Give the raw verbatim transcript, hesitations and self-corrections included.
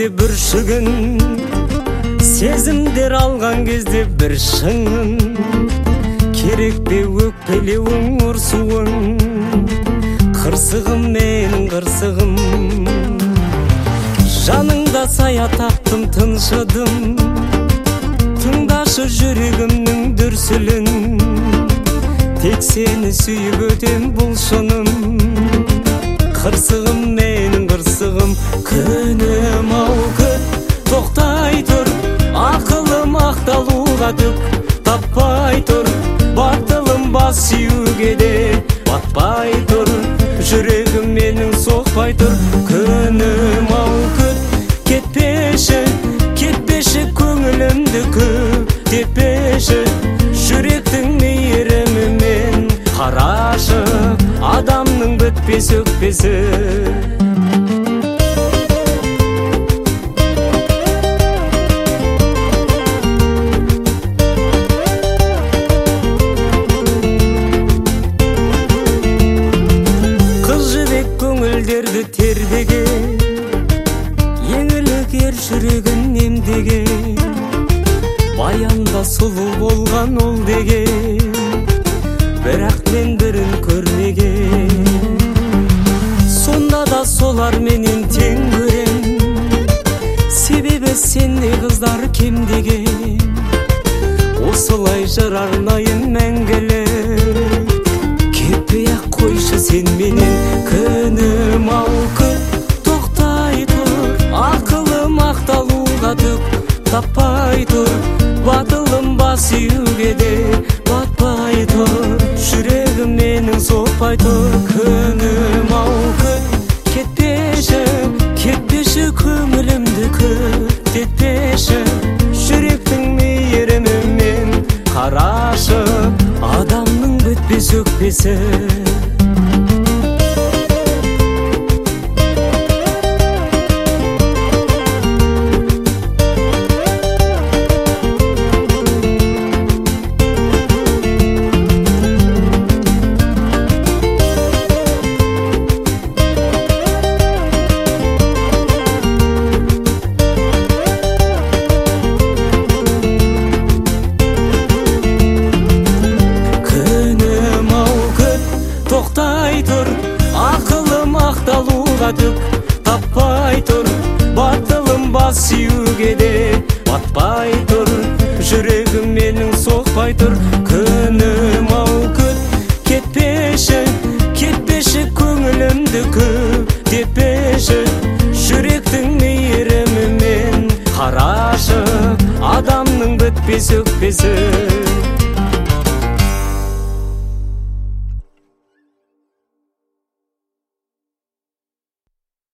бүршігін, сезімдер алған кезде бір шыңын. Керек бе өкпелеуің, ұрсуың, қырсығым менің қырсығым. Жаныңда сая таптым, тыншыдым, тыңдашы жүрегімнің дүрсілін. Тек сені сүйіп өтем бұл шыным, қырсығым менің қырсығым. Күнім ау күт, тоқтай тұр, ақылым ақталуға түк таппай тұр. Батылым бас сүйуге де батпай тұр, жүрегім менің соқпай тұр. Күнім ау күт, кетпеші, кетпеші, көңілімді көктетпеші. Жүректің мейірімімен қарашы, адамның бітпес өкпесі. Көңілдерді тербеге, еңілік ер жүрегін емдеге. Баянда сұлу болған ол деге, бірақ мен бірін көрмеге. Сонда да солар менен тең көрем, себебі сендей қыздар кемдеген. Осылай жыр арнайын мәңгілік, кетпей-ақ қойшы сен менен. Күнім ау күт, тоқтай тұр, ақылым ақталуға түк таппай тұр. Батылым бас июге де батпай тұр, жүрегім менің соқпай тұр. Күнім ау күт, кетпеші, кетпеші, көңілімді көктетпеші. Жүректің мейірімімен қарашы, адамның бітпес өкпесі. Тоқтай тұр, ақылым ақталуға түк таппай тұр. Батылым бас сүйуге де батпай тұр, жүрегім менің соқпай тұр. Күнім ау күт, кетпеші, кетпеші, көңілімді көктетпеші. Жүректің мейірімімен қарашы, адамның бітпес өкпесі.